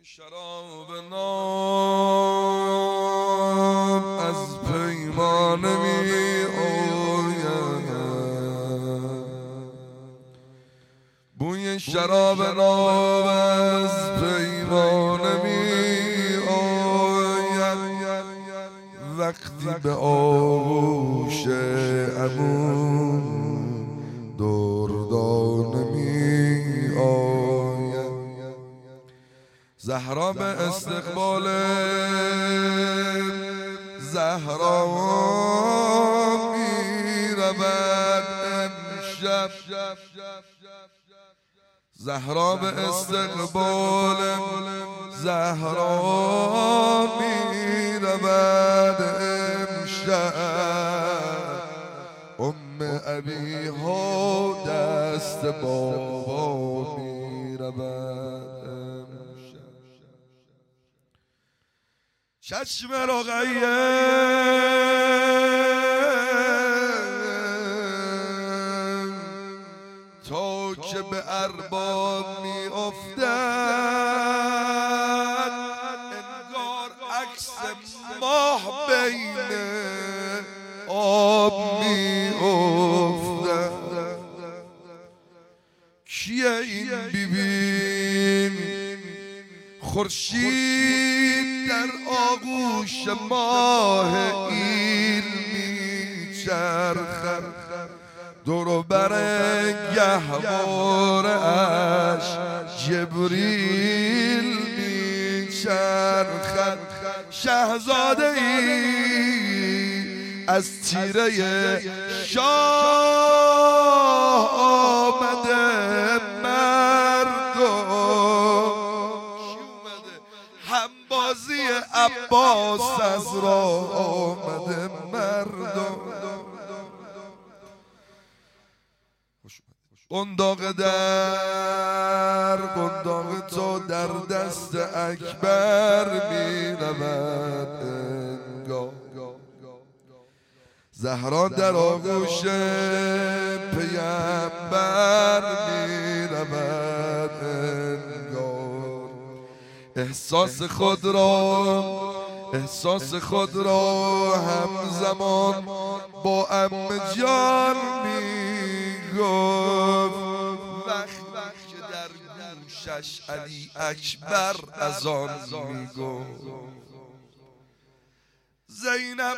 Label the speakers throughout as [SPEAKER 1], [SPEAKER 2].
[SPEAKER 1] شراب ناب از پیمانه می آید، بوی شراب ناب از پیمانه می آید، وقتی به آغوش عمو دردانه می آید. زهرا به استقبال زهرا می رود امشب، زهرا به استقبال زهرا می رود امشب، ابی ها دست بابا می رود امشب. چشم رقیه تا که به ارباب می افتد، انگار عکس ماه بین آب می افتد. کیه این بیبین؟ خورشید در آغوش ماه ایل می چرخد، دور و بر گهواره اش جبریل می چرخد. شهزاده ای از تیره شاه آمده مردم، همبازی عباس از راه آمده مردم. قنداق تو در دست اکبر می رود انگار، زهرا در آغوش پیامبر می رود انگار. احساس خود را همزمان با عمه جان می گفت، وقتی که در گوشش علی اکبر از آن می گفت. زینب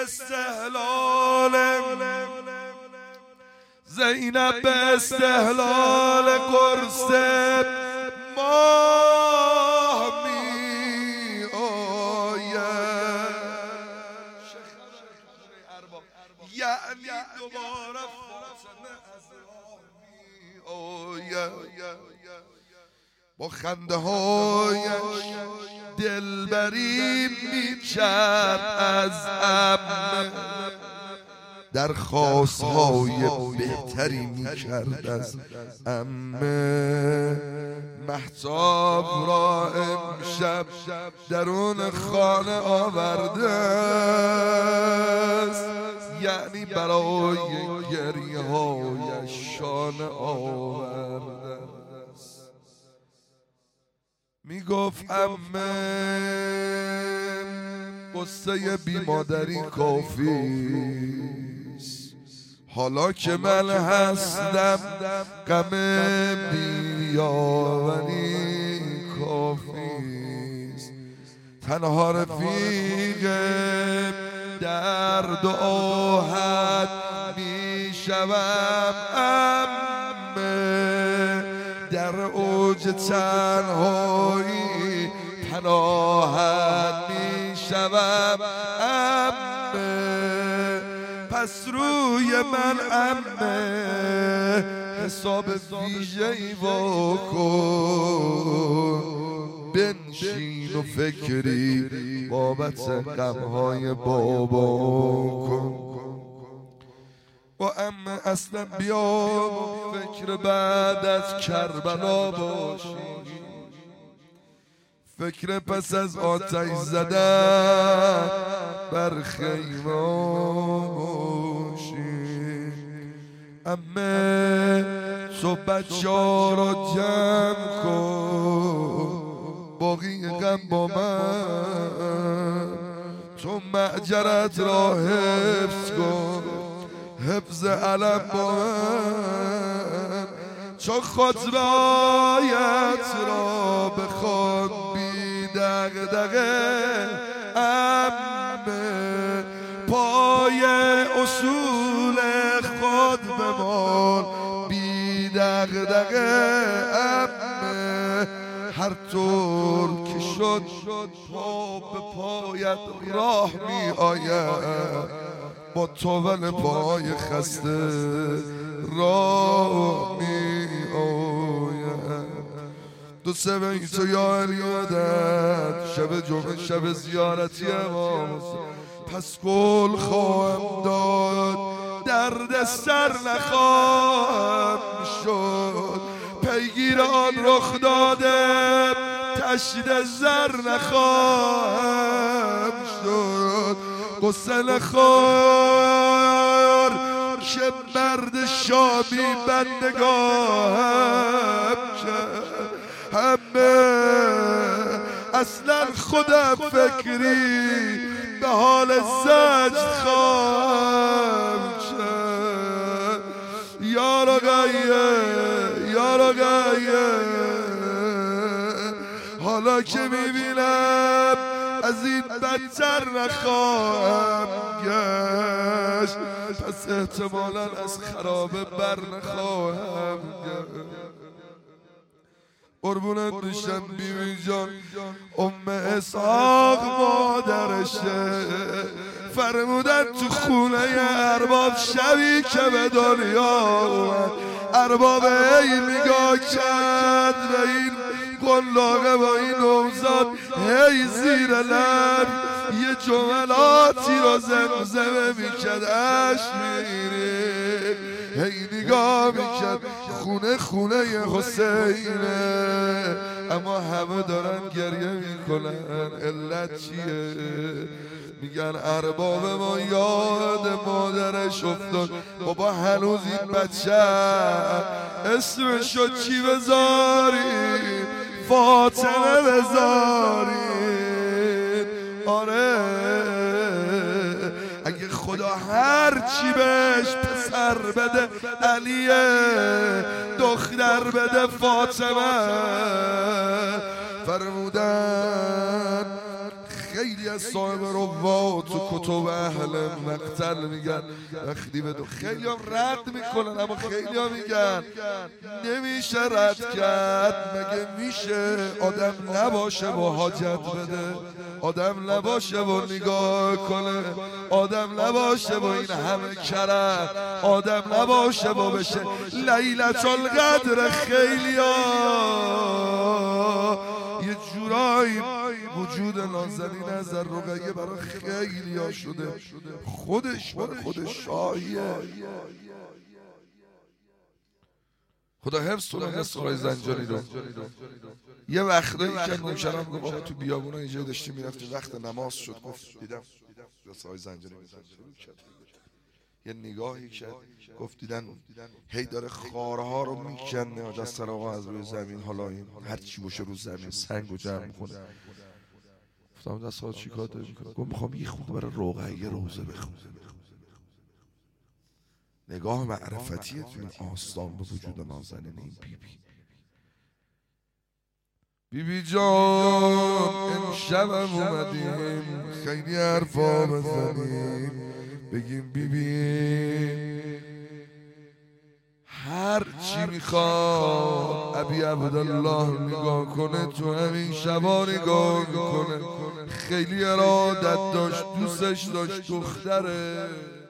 [SPEAKER 1] به استهلال قرص ماه می آید، یعنی دوباره فاطمه از راه می آید. با خنده هایش دلبری می کرد از عمه، درخواست های بهتری می کرد از عمه. مهتاب را امشب درون خانه آورده است، یعنی برای گریه هایش شانه آورده است. می گفت عمه قصه بی مادری کافیست، حالا که من هستم غم بیاوری کافیست. تنها رفیق درد و آهت می شوم عمه، در اوج تنهایی پناهت می شوم عمه. پس روی من عمه حساب ویژه‌ای بکن، بنشین و فکری بابت غمهای بابا کن. با عمه اصلا بیا فکر بعد از کربلا باشی، فکر پس از آتش زدن بر خیمه باشی. عمه تو بچه‌ها را جمع کن، باقی غم با من. تو معجرت را حفظ کن، حفظ علم با من. چو خاطرایت را بخوان بی دغدغه، امه پای اصول خود بمان بی دغدغه. امه هر طور که شد پا به پایت راه می آید، با تاول پای خسته راه می آید. دو سه بیت و یاری مدد، شب جمعه شب زیارتی امام، پس گل خواهم داد درد سر نخواهم شد. پیگیران رخ داده تشت زر نخواهم شد. قصه نخور که مرد شامی بندگاهم کرد. همه اصلا خودم فکری به حال زجر خواهم کرد. یار آقایه حالا که میبینم از این بدتر نخواهم گشت، پس احتمالا از خرابه بر نخواهم گشت. قربونت میشم بیبی جان، ام اسحاق مادرشه، فرمودن تو خونه ارباب شبی که به دنیا اومد، ارباب ای نگاه کرد و این قلاقه با این نوزاد هی زیر لب یه جملاتی رو زمزمه میکرد، عشق میره هی نگاه میکرد. خونه حسینه، اما همه دارن گریه میکنن. علت چیه؟ میگن ارباب ما یاد مادرش افتاد. بابا هنوز این بچه اسمشو چی بذاریم؟ فاطمه بذاریم. آره اگه خدا هر چی بهش پسر بده علیه، دختر بده فاطمه. فرمودن خیلی از صاحب روات و کتب اهل مقتل میگن وقتی به خیلی هم رد میکنن، اما خیلی هم میگن نمیشه رد کرد. مگه میشه آدم نباشه و حاجت بده، آدم نباشه و نگاه کنه، آدم نباشه و این همه کرم، آدم نباشه و بشه لیلة القدر. خیلی یه جورایی وجود نازنین از رقیه برای خیلی ها شده، خودش برای خودش شاهیه. خدا حفظ کنه قصه های زنجانی رو. یه وقتایی که نوشرم گفت آقا تو بیابونا اینجا داشتیم میرفتیم، وقت نماز شد گفت دیدم قصه های زنجانی یه نگاهی کرد، گفت دیدن هی داره خارها رو میکنه دست آقا از روی زمین. حالا این هر چی باشه رو زمین سنگ و جمع میکنه. گفتم دست آقا چی کار داری میکنه؟ گفت میخوام یه خود برای رقیه روزه بخونم. نگاه معرفتیه توی آستان به وجود نازنین این بیبی جان. امشبم اومدیم خیلی حرفا بزنیم، بگیم بیبی هر چی میخواد ابی عبدالله نگاه کنه تو همین شبا نگاه میکنه. خیلی ارادت داشت، دوستش داشت، دختره